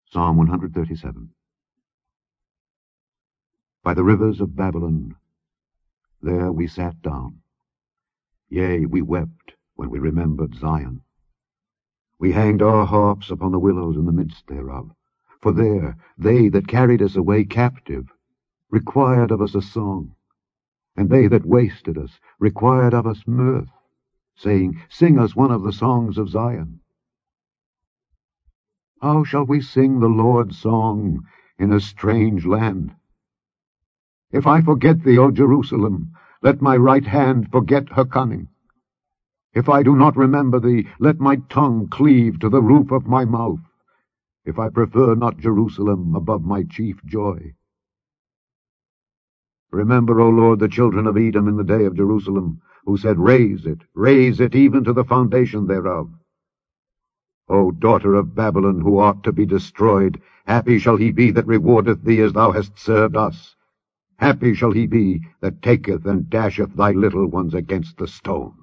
Psalm 137. By the rivers of Babylon, there we sat down. Yea, we wept when we remembered Zion. We hanged our harps upon the willows in the midst thereof. For there they that carried us away captive required of us a song, and they that wasted us required of us mirth, saying, Sing us one of the songs of Zion. How shall we sing the Lord's song in a strange land? If I forget thee, O Jerusalem, let my right hand forget her cunning. If I do not remember thee, let my tongue cleave to the roof of my mouth, if I prefer not Jerusalem above my chief joy. Remember, O Lord, the children of Edom in the day of Jerusalem, who said, raise it even to the foundation thereof. O daughter of Babylon, who art to be destroyed, happy shall he be that rewardeth thee as thou hast served us. Happy shall he be that taketh and dasheth thy little ones against the stone.